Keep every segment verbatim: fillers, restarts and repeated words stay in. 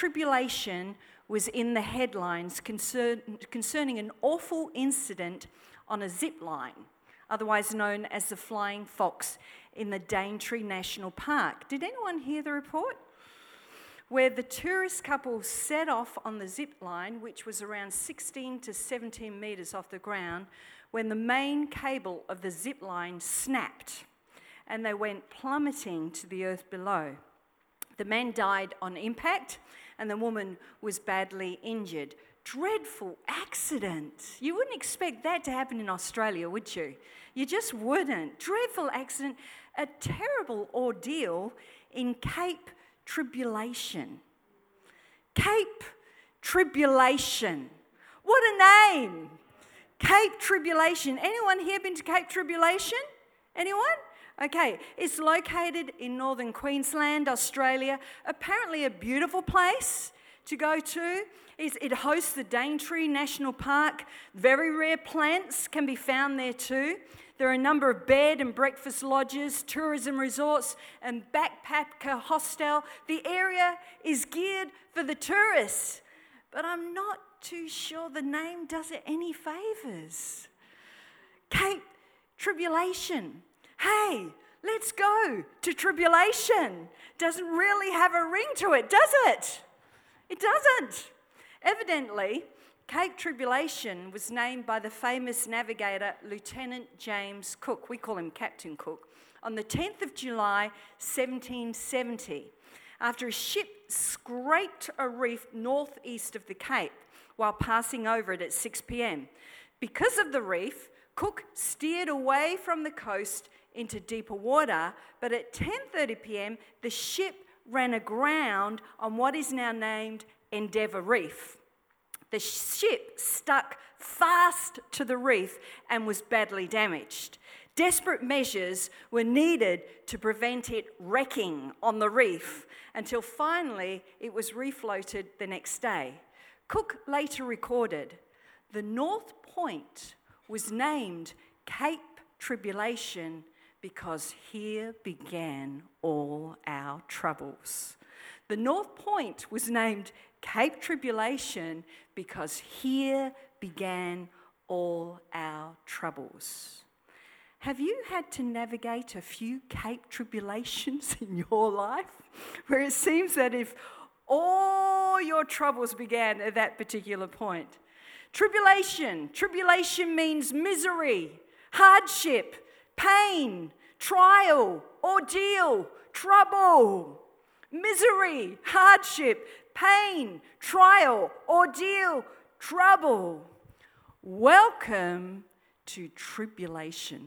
Tribulation was in the headlines concern, concerning an awful incident on a zip line, otherwise known as the Flying Fox in the Daintree National Park. Did anyone hear the report? Where the tourist couple set off on the zip line, which was around sixteen to seventeen metres off the ground, when the main cable of the zip line snapped and they went plummeting to the earth below. The man died on impact and the woman was badly injured. Dreadful accident. You wouldn't expect that to happen in Australia, would you? You just wouldn't. Dreadful accident. A terrible ordeal in Cape Tribulation. Cape Tribulation. What a name. Cape Tribulation. Anyone here been to Cape Tribulation? Anyone? Okay, it's located in northern Queensland, Australia. Apparently a beautiful place to go to. It's, it hosts the Daintree National Park. Very rare plants can be found there too. There are a number of bed and breakfast lodges, tourism resorts, and backpacker hostel. The area is geared for the tourists, but I'm not too sure the name does it any favours. Cape Tribulation. Hey, let's go to Tribulation. Doesn't really have a ring to it, does it? It doesn't. Evidently, Cape Tribulation was named by the famous navigator Lieutenant James Cook, we call him Captain Cook, on the tenth of July, seventeen seventy, after a ship scraped a reef northeast of the Cape while passing over it at six p.m. Because of the reef, Cook steered away from the coast into deeper water, but at ten thirty p.m. the ship ran aground on what is now named Endeavour Reef. The ship stuck fast to the reef and was badly damaged. Desperate measures were needed to prevent it wrecking on the reef until finally it was refloated the next day. Cook later recorded, "The North Point was named Cape Tribulation because here began all our troubles." The North Point was named Cape Tribulation because here began all our troubles. Have you had to navigate a few Cape Tribulations in your life where it seems that if all your troubles began at that particular point? Tribulation. Tribulation means misery, hardship, pain, trial, ordeal, trouble. Misery, hardship, pain, trial, ordeal, trouble. Welcome to tribulation.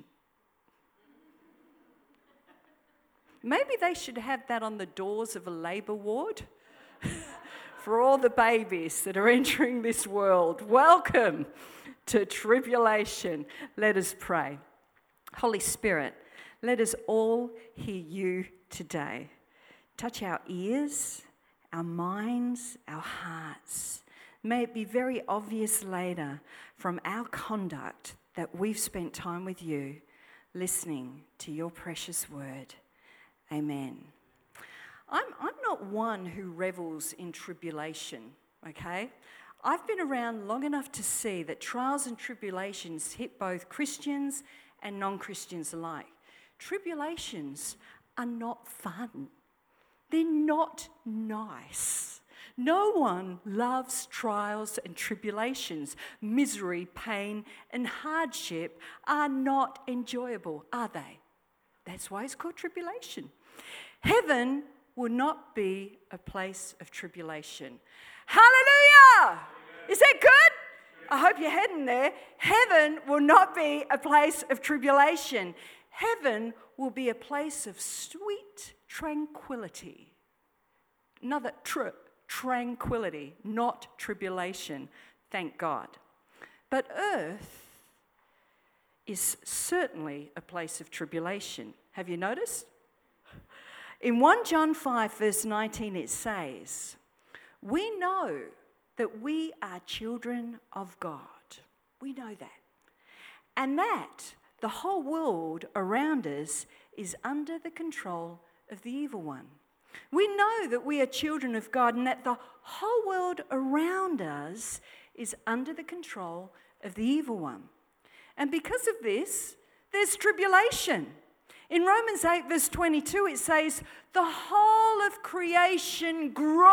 Maybe they should have that on the doors of a labour ward for all the babies that are entering this world. Welcome to tribulation. Let us pray. Holy Spirit, let us all hear you today. Touch our ears, our minds, our hearts. May it be very obvious later from our conduct that we've spent time with you, listening to your precious word. Amen. I'm, I'm not one who revels in tribulation, okay? I've been around long enough to see that trials and tribulations hit both Christians and non-Christians alike. Tribulations are not fun. They're not nice. No one loves trials and tribulations. Misery, pain, and hardship are not enjoyable, are they? That's why it's called tribulation. Heaven will not be a place of tribulation. Hallelujah! Is that good? I hope you're heading there. Heaven will not be a place of tribulation. Heaven will be a place of sweet tranquility. Another tr, tranquility, not tribulation. Thank God. But earth is certainly a place of tribulation. Have you noticed? In First John five, verse nineteen, it says, "We know that we are children of God." We know that. And that the whole world around us is under the control of the evil one. We know that we are children of God and that the whole world around us is under the control of the evil one. And because of this, there's tribulation. In Romans eight, verse twenty-two, it says, the whole of creation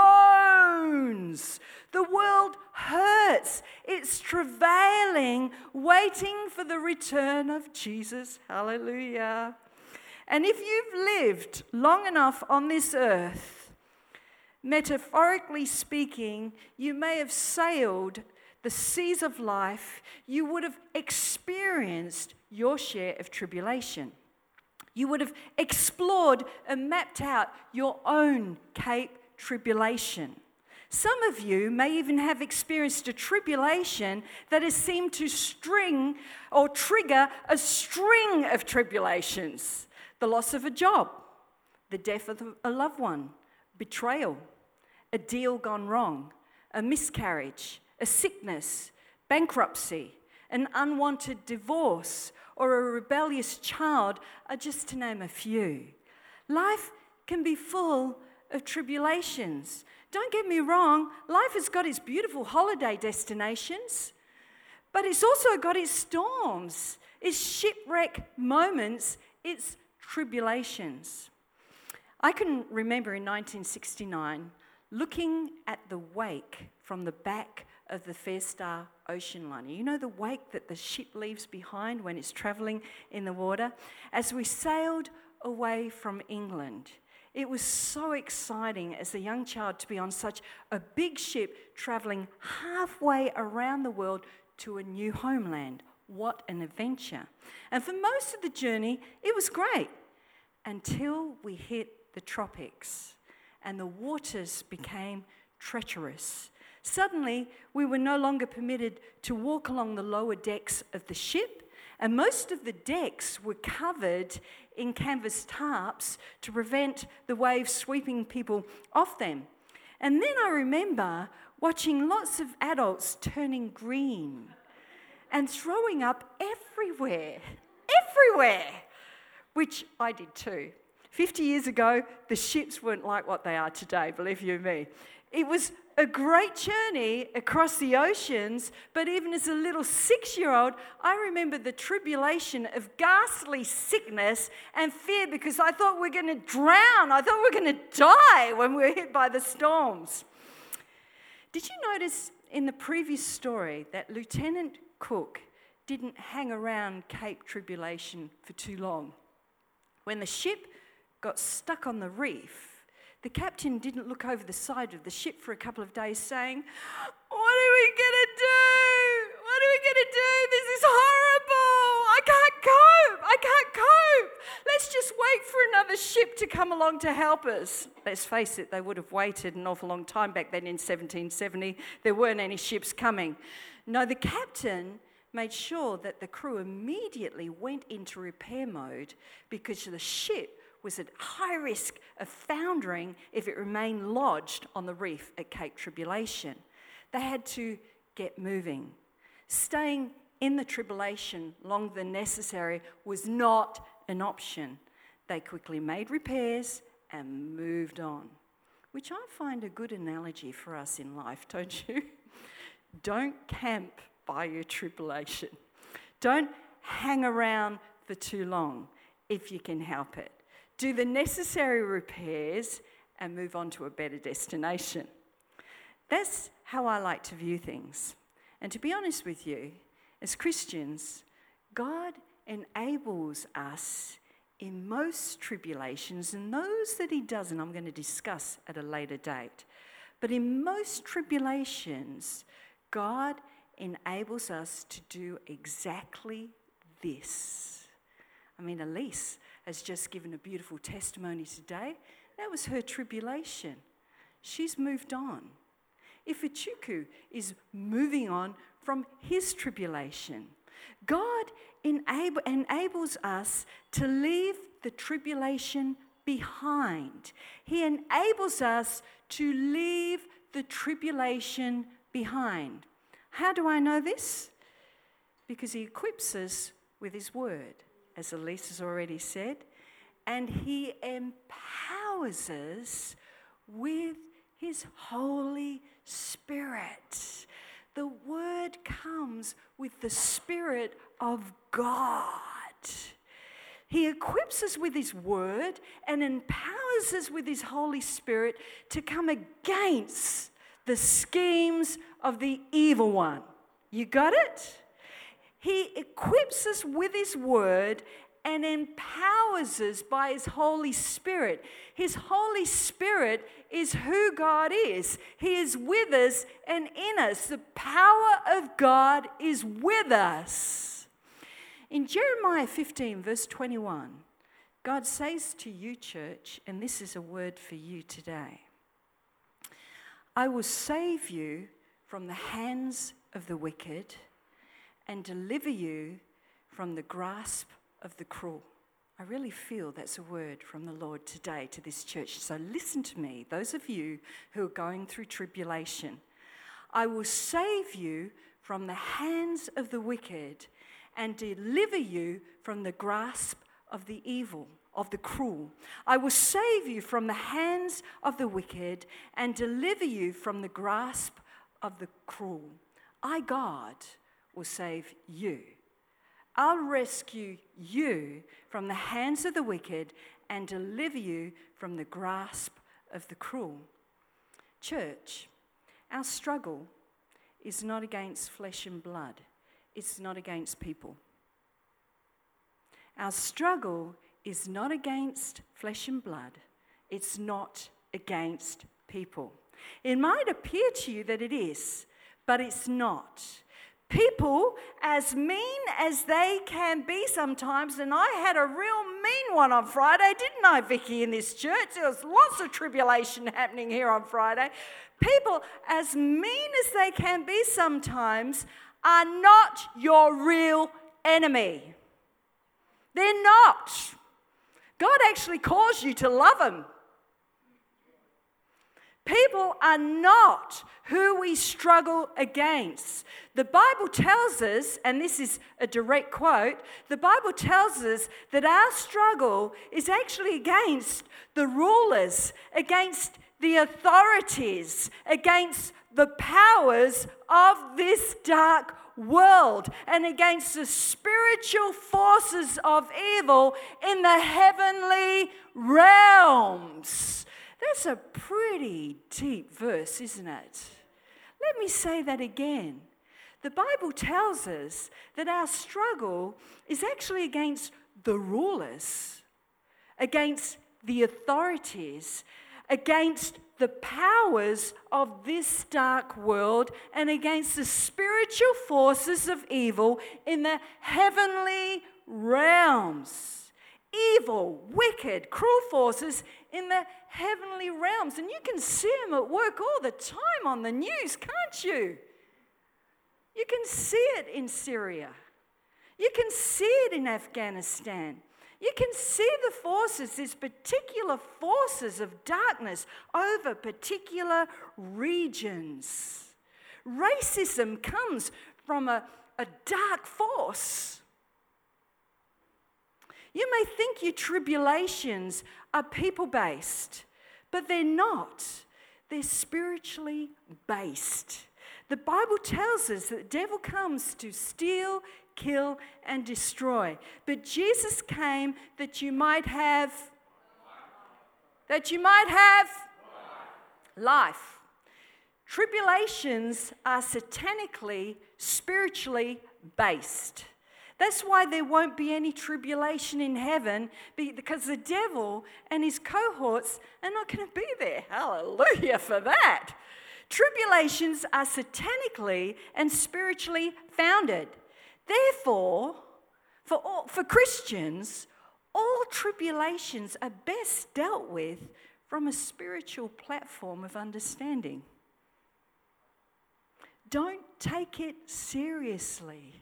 groans. The world hurts. It's travailing, waiting for the return of Jesus. Hallelujah. And if you've lived long enough on this earth, metaphorically speaking, you may have sailed the seas of life. You would have experienced your share of tribulation. You would have explored and mapped out your own Cape Tribulation. Some of you may even have experienced a tribulation that has seemed to string or trigger a string of tribulations. The loss of a job, the death of a loved one, betrayal, a deal gone wrong, a miscarriage, a sickness, bankruptcy, an unwanted divorce, or a rebellious child are just to name a few. Life can be full of tribulations. Don't get me wrong, life has got its beautiful holiday destinations, but it's also got its storms, its shipwreck moments, its tribulations. I can remember in nineteen sixty-nine looking at the wake from the back of the Fair Star ocean liner. You know the wake that the ship leaves behind when it's travelling in the water? As we sailed away from England, it was so exciting as a young child to be on such a big ship travelling halfway around the world to a new homeland. What an adventure. And for most of the journey, it was great until we hit the tropics and the waters became treacherous. Suddenly, we were no longer permitted to walk along the lower decks of the ship, and most of the decks were covered in canvas tarps to prevent the waves sweeping people off them. And then I remember watching lots of adults turning green and throwing up everywhere, everywhere, which I did too. Fifty years ago, the ships weren't like what they are today, believe you me. It was a great journey across the oceans, but even as a little six-year-old, I remember the tribulation of ghastly sickness and fear because I thought we were going to drown. I thought we were going to die when we were hit by the storms. Did you notice in the previous story that Lieutenant Cook didn't hang around Cape Tribulation for too long? When the ship got stuck on the reef, the captain didn't look over the side of the ship for a couple of days saying, what are we going to do? What are we going to do? This is horrible. I can't cope. I can't cope. Let's just wait for another ship to come along to help us. Let's face it, they would have waited an awful long time back then in seventeen seventy. There weren't any ships coming. No, the captain made sure that the crew immediately went into repair mode because the ship was at high risk of foundering if it remained lodged on the reef at Cape Tribulation. They had to get moving. Staying in the tribulation longer than necessary was not an option. They quickly made repairs and moved on, which I find a good analogy for us in life, don't you? Don't camp by your tribulation. Don't hang around for too long if you can help it. Do the necessary repairs and move on to a better destination. That's how I like to view things. And to be honest with you, as Christians, God enables us in most tribulations, and those that he doesn't, I'm going to discuss at a later date. But in most tribulations, God enables us to do exactly this. I mean, Elise has just given a beautiful testimony today. That was her tribulation. She's moved on. Ifuchuku is moving on from his tribulation. God enable, enables us to leave the tribulation behind. He enables us to leave the tribulation behind. How do I know this? Because he equips us with his word, as Elise has already said, and he empowers empowers us with his Holy Spirit. The word comes with the Spirit of God. He equips us with his word and empowers us with his Holy Spirit to come against the schemes of the evil one. You got it? He equips us with his word and empowers us by his Holy Spirit. His Holy Spirit is who God is. He is with us and in us. The power of God is with us. In Jeremiah fifteen, verse twenty-one, God says to you, church, and this is a word for you today, I will save you from the hands of the wicked and deliver you from the grasp of the cruel. I really feel that's a word from the Lord today to this church. So listen to me, those of you who are going through tribulation. I will save you from the hands of the wicked and deliver you from the grasp of the evil, of the cruel. I will save you from the hands of the wicked and deliver you from the grasp of the cruel. I, God, will save you. I'll rescue you from the hands of the wicked and deliver you from the grasp of the cruel. Church, our struggle is not against flesh and blood. It's not against people. Our struggle is not against flesh and blood. It's not against people. It might appear to you that it is, but it's not. People, as mean as they can be sometimes, and I had a real mean one on Friday, didn't I, Vicky, in this church? There was lots of tribulation happening here on Friday. People, as mean as they can be sometimes, are not your real enemy. They're not. God actually calls you to love them. People are not who we struggle against. The Bible tells us, and this is a direct quote, the Bible tells us that our struggle is actually against the rulers, against the authorities, against the powers of this dark world, and against the spiritual forces of evil in the heavenly realms. That's a pretty deep verse, isn't it? Let me say that again. The Bible tells us that our struggle is actually against the rulers, against the authorities, against the powers of this dark world, and against the spiritual forces of evil in the heavenly realms. Evil, wicked, cruel forces in the heavenly realms. And you can see them at work all the time on the news, can't you? You can see it in Syria. You can see it in Afghanistan. You can see the forces, these particular forces of darkness over particular regions. Racism comes from a, a dark force. You may think your tribulations are people-based, but they're not. They're spiritually based. The Bible tells us that the devil comes to steal, kill, and destroy. But Jesus came that you might have, that you might have life. Tribulations are satanically, spiritually based. That's why there won't be any tribulation in heaven, because the devil and his cohorts are not going to be there. Hallelujah for that. Tribulations are satanically and spiritually founded. Therefore, for, all, for Christians, all tribulations are best dealt with from a spiritual platform of understanding. Don't take it seriously.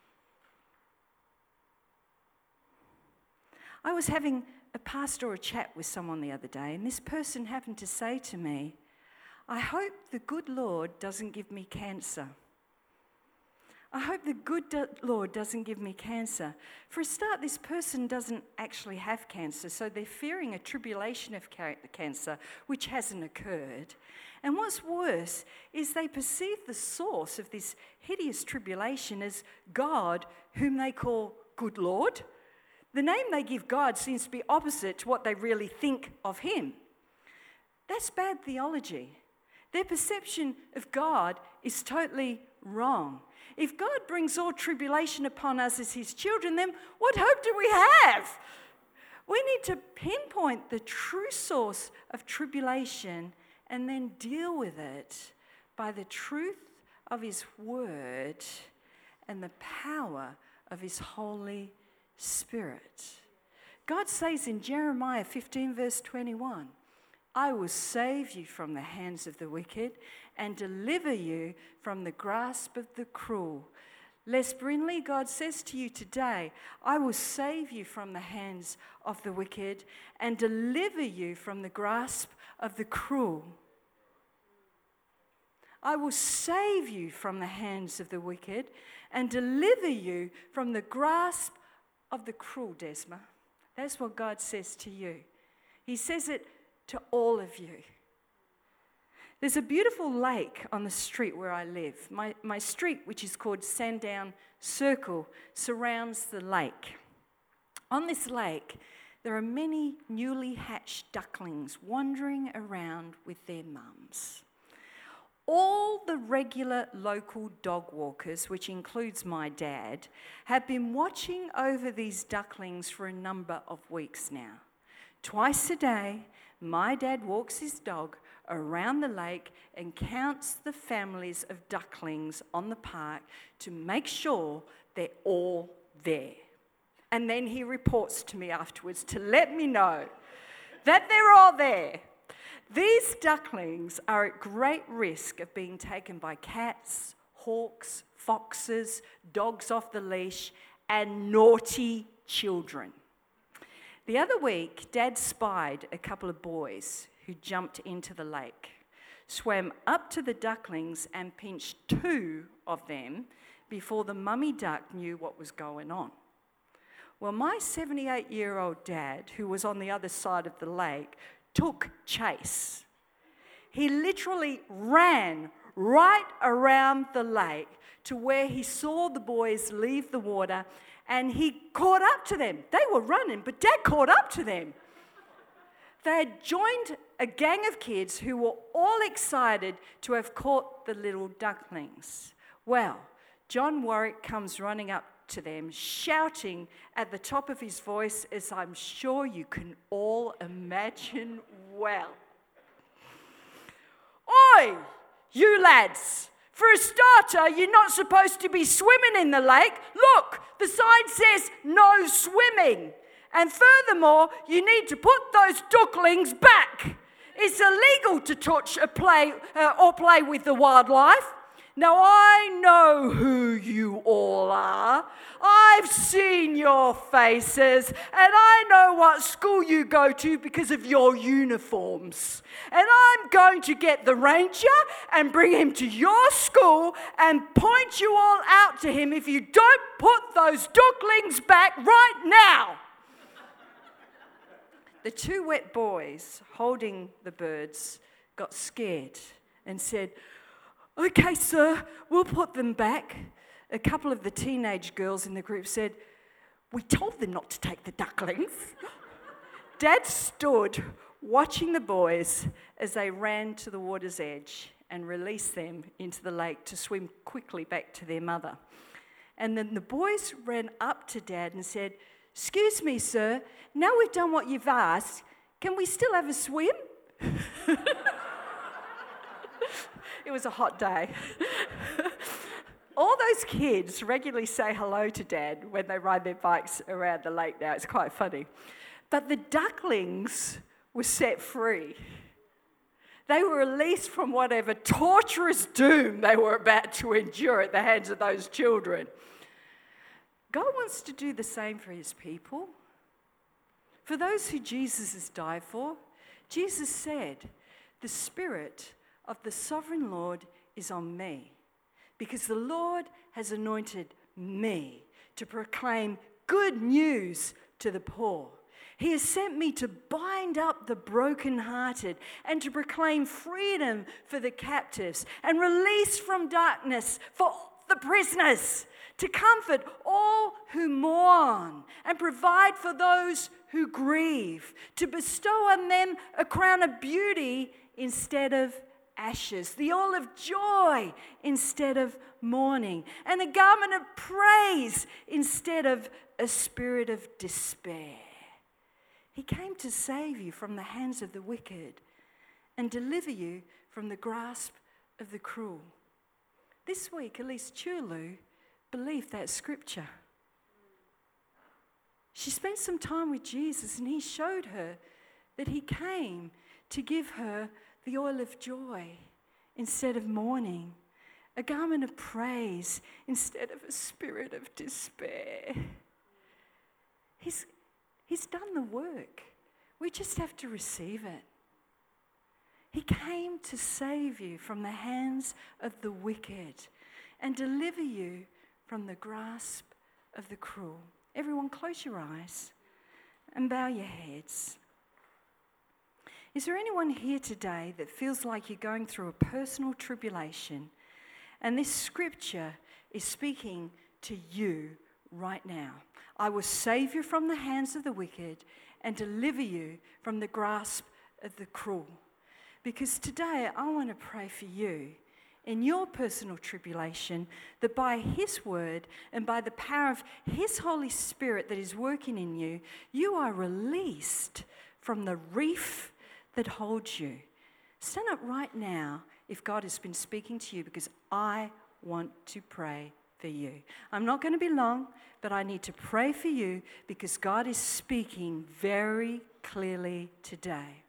I was having a pastoral chat with someone the other day, and this person happened to say to me, I hope the good Lord doesn't give me cancer. I hope the good do- Lord doesn't give me cancer. For a start, this person doesn't actually have cancer, so they're fearing a tribulation of ca- cancer, which hasn't occurred. And what's worse is they perceive the source of this hideous tribulation as God, whom they call Good Lord. The name they give God seems to be opposite to what they really think of him. That's bad theology. Their perception of God is totally wrong. If God brings all tribulation upon us as his children, then what hope do we have? We need to pinpoint the true source of tribulation and then deal with it by the truth of his word and the power of his Holy Spirit. God says in Jeremiah fifteen, verse twenty-one, I will save you from the hands of the wicked and deliver you from the grasp of the cruel. Les Brinley, God says to you today, I will save you from the hands of the wicked and deliver you from the grasp of the cruel. I will save you from the hands of the wicked and deliver you from the grasp of the cruel, Desma. That's what God says to you. He says it to all of you. There's a beautiful lake on the street where I live. My, my street, which is called Sandown Circle, surrounds the lake. On this lake, there are many newly hatched ducklings wandering around with their mums. All the regular local dog walkers, which includes my dad, have been watching over these ducklings for a number of weeks now. Twice a day, my dad walks his dog around the lake and counts the families of ducklings on the park to make sure they're all there. And then he reports to me afterwards to let me know that they're all there. These ducklings are at great risk of being taken by cats, hawks, foxes, dogs off the leash, and naughty children. The other week, Dad spied a couple of boys who jumped into the lake, swam up to the ducklings and pinched two of them before the mummy duck knew what was going on. Well, my seventy-eight-year-old dad, who was on the other side of the lake, took chase. He literally ran right around the lake to where he saw the boys leave the water, and he caught up to them. They were running, but Dad caught up to them. They had joined a gang of kids who were all excited to have caught the little ducklings. Well, John Warwick comes running up to them, shouting at the top of his voice, as I'm sure you can all imagine well. Oi, you lads! For a starter, you're not supposed to be swimming in the lake. Look, the sign says no swimming. And furthermore, you need to put those ducklings back. It's illegal to touch a play uh, or play with the wildlife. Now, I know who you all are. I've seen your faces, and I know what school you go to because of your uniforms. And I'm going to get the ranger and bring him to your school and point you all out to him if you don't put those ducklings back right now. The two wet boys holding the birds got scared and said, "Okay, sir, we'll put them back." A couple of the teenage girls in the group said, "We told them not to take the ducklings." Dad stood watching the boys as they ran to the water's edge and released them into the lake to swim quickly back to their mother. And then the boys ran up to Dad and said, "Excuse me, sir, now we've done what you've asked, can we still have a swim?" It was a hot day. All those kids regularly say hello to Dad when they ride their bikes around the lake now. It's quite funny. But the ducklings were set free. They were released from whatever torturous doom they were about to endure at the hands of those children. God wants to do the same for his people. For those who Jesus has died for, Jesus said, "The Spirit of the Sovereign Lord is on me, because the Lord has anointed me to proclaim good news to the poor. He has sent me to bind up the brokenhearted and to proclaim freedom for the captives and release from darkness for the prisoners, to comfort all who mourn and provide for those who grieve, to bestow on them a crown of beauty instead of ashes, the oil of joy instead of mourning, and a garment of praise instead of a spirit of despair. He came to save you from the hands of the wicked and deliver you from the grasp of the cruel. This week, Elise Chulu believed that scripture. She spent some time with Jesus and he showed her that he came to give her the oil of joy instead of mourning, a garment of praise instead of a spirit of despair. He's, he's done the work. We just have to receive it. He came to save you from the hands of the wicked and deliver you from the grasp of the cruel. Everyone, close your eyes and bow your heads. Is there anyone here today that feels like you're going through a personal tribulation and this scripture is speaking to you right now? I will save you from the hands of the wicked and deliver you from the grasp of the cruel. Because today I want to pray for you in your personal tribulation, that by his word and by the power of his Holy Spirit that is working in you, you are released from the reef that holds you. Stand up right now if God has been speaking to you, because I want to pray for you. I'm not going to be long, but I need to pray for you because God is speaking very clearly today.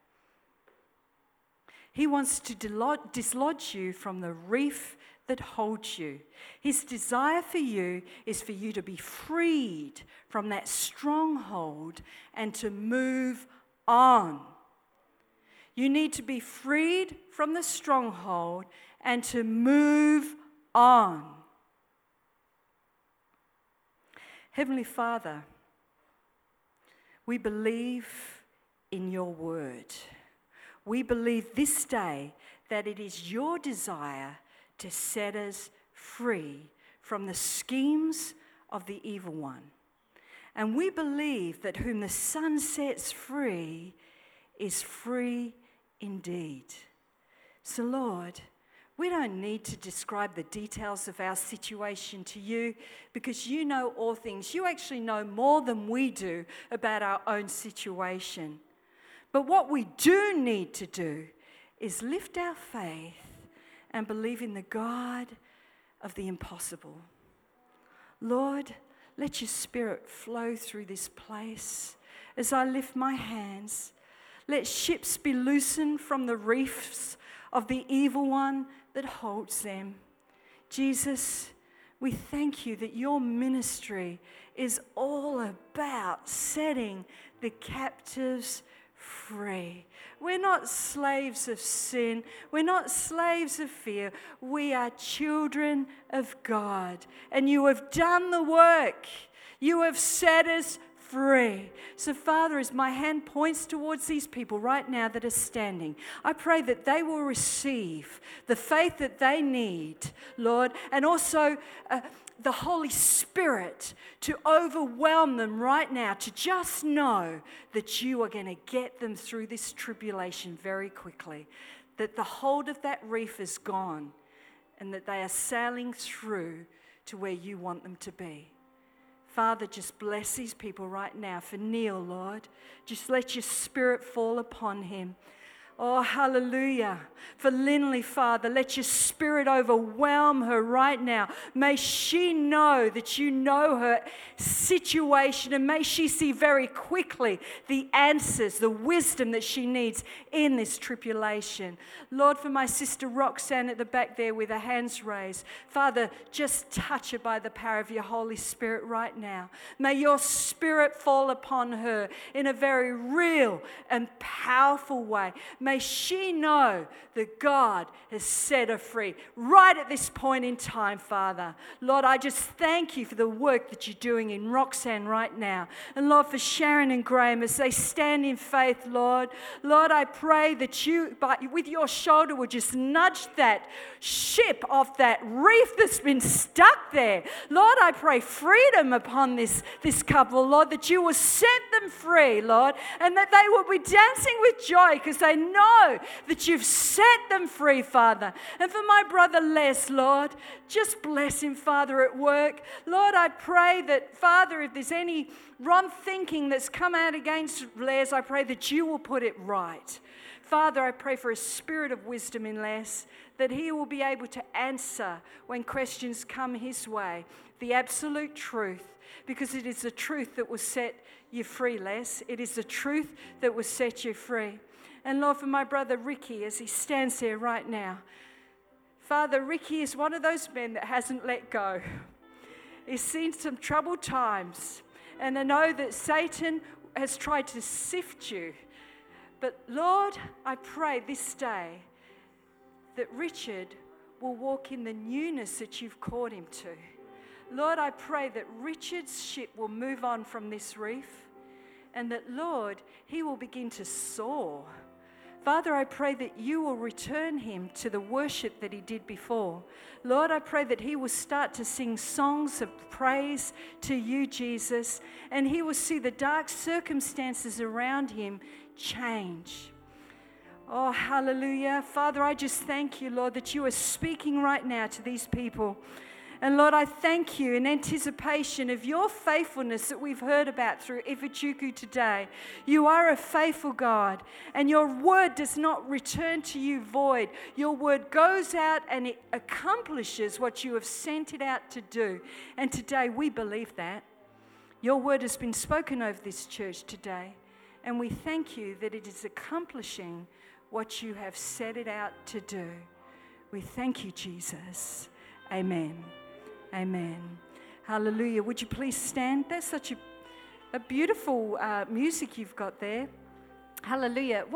He wants to dislodge you from the reef that holds you. His desire for you is for you to be freed from that stronghold and to move on. You need to be freed from the stronghold and to move on. Heavenly Father, we believe in your word. We believe this day that it is your desire to set us free from the schemes of the evil one. And we believe that whom the Son sets free is free indeed. So Lord, we don't need to describe the details of our situation to you because you know all things. You actually know more than we do about our own situation. But what we do need to do is lift our faith and believe in the God of the impossible. Lord, let your Spirit flow through this place as I lift my hands. Let ships be loosened from the reefs of the evil one that holds them. Jesus, we thank you that your ministry is all about setting the captives free. We're not slaves of sin. We're not slaves of fear. We are children of God. And you have done the work. You have set us free. So, Father, as my hand points towards these people right now that are standing, I pray that they will receive the faith that they need, Lord, and also uh, the Holy Spirit to overwhelm them right now, to just know that you are going to get them through this tribulation very quickly, that the hold of that reef is gone and that they are sailing through to where you want them to be. Father, just bless these people right now. For Neil, Lord, just let your Spirit fall upon him. Oh, hallelujah. For Lindley, Father, let your Spirit overwhelm her right now. May she know that you know her situation, and may she see very quickly the answers, the wisdom that she needs in this tribulation. Lord, for my sister Roxanne at the back there with her hands raised, Father, just touch her by the power of your Holy Spirit right now. May your Spirit fall upon her in a very real and powerful way. may she know that God has set her free right at this point in time, Father. Lord, I just thank you for the work that you're doing in Roxanne right now. And Lord, for Sharon and Graham as they stand in faith, Lord. Lord, I pray that you, by, with your shoulder, will just nudge that ship off that reef that's been stuck there. Lord, I pray freedom upon this, this couple, Lord, that you will set them free, Lord, and that they will be dancing with joy because they know that you've set them free, Father. And for my brother Les, Lord, just bless him, Father, at work. Lord, I pray that, Father, if there's any wrong thinking that's come out against Les, I pray that you will put it right. Father, I pray for a spirit of wisdom in Les, that he will be able to answer when questions come his way, the absolute truth, because it is the truth that will set you free, Les. It is the truth that will set you free. And Lord, for my brother Ricky, as he stands there right now, Father, Ricky is one of those men that hasn't let go. He's seen some troubled times, and I know that Satan has tried to sift you. But Lord, I pray this day that Richard will walk in the newness that you've called him to. Lord, I pray that Richard's ship will move on from this reef, and that, Lord, he will begin to soar. Father, I pray that you will return him to the worship that he did before. Lord, I pray that he will start to sing songs of praise to you, Jesus, and he will see the dark circumstances around him change. Oh, hallelujah. Father, I just thank you, Lord, that you are speaking right now to these people. And Lord, I thank you in anticipation of your faithfulness that we've heard about through Ifichuku today. You are a faithful God, and your word does not return to you void. Your word goes out and it accomplishes what you have sent it out to do. And today we believe that. Your word has been spoken over this church today, and we thank you that it is accomplishing what you have set it out to do. We thank you, Jesus. Amen. Amen. Hallelujah. Would you please stand? That's such a, a beautiful uh, music you've got there. Hallelujah.